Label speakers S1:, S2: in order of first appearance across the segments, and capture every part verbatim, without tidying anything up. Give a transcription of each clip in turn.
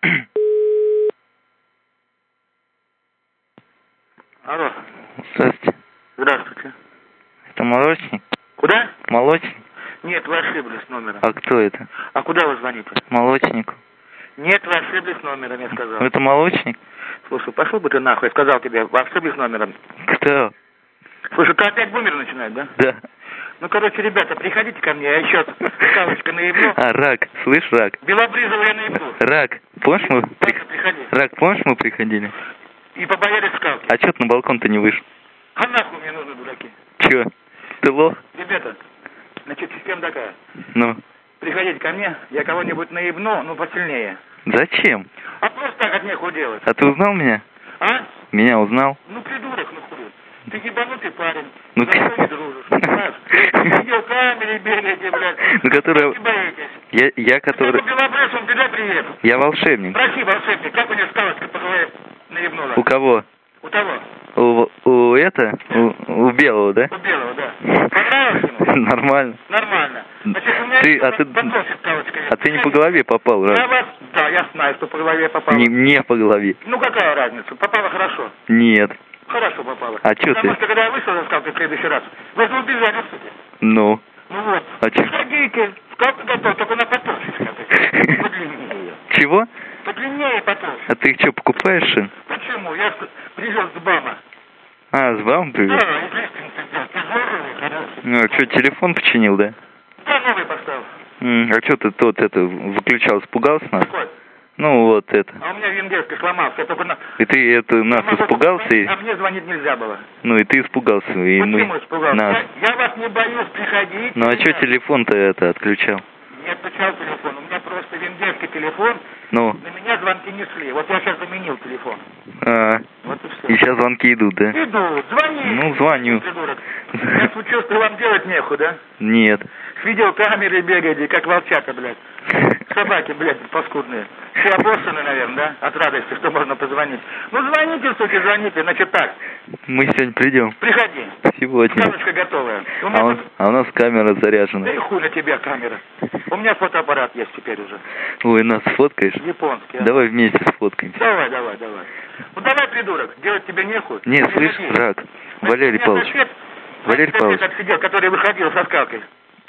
S1: Алло.
S2: Здравствуйте.
S1: Здравствуйте.
S2: Это молочник?
S1: Куда?
S2: Молочник?
S1: Нет, вы ошиблись номером.
S2: А кто это?
S1: А куда вы звоните?
S2: Молочнику.
S1: Нет, вы ошиблись номером, я сказал.
S2: Это молочник?
S1: Слушай, пошел бы ты нахуй, я сказал тебе, вы ошиблись номером.
S2: Кто?
S1: Слушай, ты опять бумер начинать, да?
S2: Да.
S1: Ну, короче, ребята, приходите ко мне, я еще ставочка наебну.
S2: А, рак, слышь, рак?
S1: Белобрызова я наебну.
S2: Рак, помнишь мы...
S1: Дальше приходи.
S2: Рак, помнишь мы приходили?
S1: И побоялись скалки.
S2: А чё ты на балкон-то не вышел?
S1: А нахуй мне нужны дураки.
S2: Чё? Ты лох?
S1: Ребята, значит, система такая.
S2: Ну?
S1: Приходите ко мне, я кого-нибудь наебну, ну, посильнее.
S2: Зачем?
S1: А просто так от нехуй делать.
S2: А ты узнал меня?
S1: А?
S2: Меня узнал?
S1: Ну, придурок, ну, хуй. Ты ебанутый парень.
S2: Ну,
S1: за что не дружишь, понимаешь? Видеокамере бегаете, блядь.
S2: Ну, который...
S1: Не боитесь.
S2: Я, я который...
S1: Ты белобрысом, передай привет.
S2: Я волшебник.
S1: Спроси, волшебник, как у него скалочка по голове наебнула?
S2: У кого?
S1: У того.
S2: У, у это? У, у белого, да?
S1: У белого, да. Понравилось ему?
S2: Нормально.
S1: Нормально. Значит, у меня
S2: Ты,
S1: есть
S2: а ты,
S1: подбросит скалочка.
S2: а ты не по голове попал,
S1: Я
S2: раз?
S1: вас, да, я знаю, что по голове попало.
S2: Не, не по голове.
S1: Ну, какая разница? Попало хорошо.
S2: Нет.
S1: Хорошо попало.
S2: А чё
S1: Потому
S2: ты?
S1: что, когда я вышел за скалкой в следующий раз, вы же убежали, кстати.
S2: Ну.
S1: Ну вот.
S2: А чё?
S1: Сходите, скалка готова, только на потолще. Подлиннее.
S2: Чего?
S1: Подлиннее потолще.
S2: А ты их что, покупаешь, что ли?
S1: Почему? Я привез с БАМа.
S2: А, с бабом привез?
S1: Да, естественно, тяжелый, хороший.
S2: Ну, что, телефон починил, да?
S1: Да, новый поставил.
S2: М, а что ты тот, это, выключал, испугался нас?
S1: Какой?
S2: Ну, вот это.
S1: А у меня венгерский сломался. Я только на...
S2: И ты это, нас
S1: Я могу
S2: испугался?
S1: позвонить,
S2: И...
S1: А мне звонить нельзя было.
S2: Ну, и ты испугался, и
S1: Почему
S2: мы...
S1: испугался?
S2: Нас.
S1: Я, я вас не боюсь, приходите.
S2: Ну, а что
S1: меня.
S2: телефон-то это отключал?
S1: Не отключал телефон. У меня просто венгерский телефон.
S2: Ну?
S1: На меня звонки не шли. Вот я сейчас заменил телефон.
S2: А,
S1: Вот и все.
S2: и сейчас звонки идут, да?
S1: Иду, звони.
S2: Ну, звоню.
S1: Придурок. Я случилось, что вам делать нехуй, да?
S2: Нет.
S1: С видеокамерой бегаете, как волчата, блядь. Собаки, блядь, паскудные. Все обоссаны, наверное, да? От радости, что можно позвонить. Ну, звоните, суки, звоните. Значит так.
S2: Мы сегодня придем.
S1: Приходи.
S2: Сегодня.
S1: Скалочка готовая. У меня
S2: А, он,
S1: тут...
S2: а у нас камера заряжена.
S1: Да и хуй на тебя камера. У меня фотоаппарат есть теперь уже.
S2: Ой, нас сфоткаешь?
S1: Японский. А?
S2: Давай вместе сфоткаемся.
S1: Давай, давай, давай. Ну давай, придурок, делать тебе нехуй.
S2: Не,
S1: Ты
S2: слышь,
S1: приходи.
S2: рак.
S1: Значит,
S2: Валерий
S1: у меня
S2: Павлович.
S1: сосед,
S2: Валерий
S1: сосед
S2: Павлович.
S1: отсидел, который выходил со скалкой.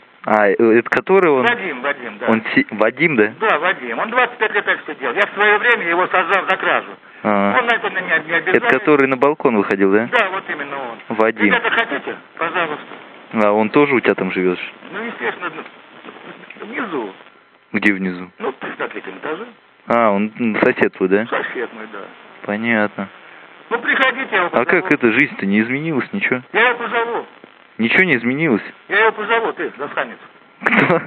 S2: А, это который он?
S1: Вадим, Вадим, да.
S2: Он си... Вадим, да?
S1: Да, Вадим. Он двадцать пять лет отсидел. Я в свое время его сажал за кражу.
S2: А,
S1: Он на это на меня не обязательно.
S2: это который на балкон выходил, да?
S1: Да, вот именно он.
S2: Вадим.
S1: Ребята, хотите? Пожалуйста.
S2: А он тоже у тебя там живет?
S1: Ну, естественно, внизу.
S2: Где внизу?
S1: Ну, на третьем этаже.
S2: А, он м, сосед твой, да?
S1: Сосед мой, да.
S2: Понятно.
S1: Ну, приходите, я его
S2: А
S1: позову.
S2: как эта жизнь-то не изменилась, ничего?
S1: Я его позову.
S2: Ничего не изменилось?
S1: Я его позову, ты, засранец.
S2: Кто?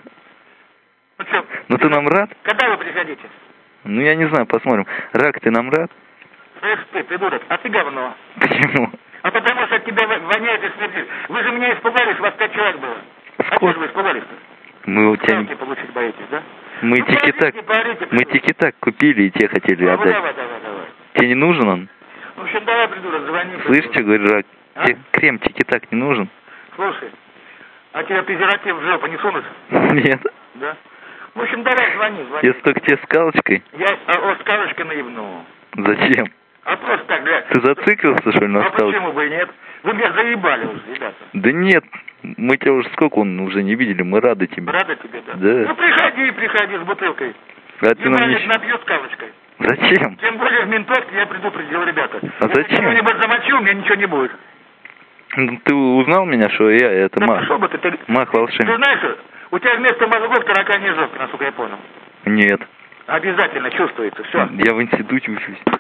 S1: Ну, что?
S2: Ну ты нам рад?
S1: Когда вы приходите?
S2: Ну я не знаю, посмотрим. Рак, ты нам рад?
S1: Эх ты, придурок, а ты говно.
S2: Почему?
S1: А потому что от тебя воняет и смердит. Вы же меня испугались, вас пять человек было. А
S2: Сколько?
S1: что же вы испугались-то?
S2: Мы у тебя...
S1: Скалки получить боитесь, да?
S2: Мы
S1: Ну,
S2: тики-так...
S1: парите, парите,
S2: Мы
S1: придурок.
S2: тики-так купили и те хотели
S1: Ну,
S2: отдать.
S1: давай, давай, давай.
S2: Тебе не нужен он?
S1: В общем, давай, придурок, звони.
S2: Слышь, что говорю, Рак?
S1: А?
S2: Тебе крем тики-так не нужен?
S1: Слушай, а тебе презерватив в жопу не сунут?
S2: Нет.
S1: Да? В общем, давай, звони, звони.
S2: Я столько тебе скалочкой.
S1: Я а, о, скалочкой наебну.
S2: Зачем?
S1: А просто так, блядь.
S2: Ты зациклился, что ли, на
S1: А
S2: скалочке?
S1: почему бы и нет? Вы меня заебали уже, ребята.
S2: Да нет, мы тебя уже сколько он уже не видели, мы рады тебе.
S1: Рада тебе, да?
S2: Да.
S1: Ну, приходи, приходи с бутылкой.
S2: А ты нам
S1: Ебальник
S2: не...
S1: набью скалочкой.
S2: Зачем?
S1: Тем более в ментовке я предупредил, ребята.
S2: А
S1: Если
S2: зачем?
S1: кого-нибудь замочил, мне ничего не будет.
S2: Ну, ты узнал меня, что я это
S1: Да
S2: мах?
S1: пошел бы ты, ты...
S2: Мах
S1: Ты
S2: волшебник.
S1: знаешь, у тебя вместо мозгов тараканья жопа, насколько я понял.
S2: Нет.
S1: Обязательно чувствуется, все.
S2: Я в институте учусь.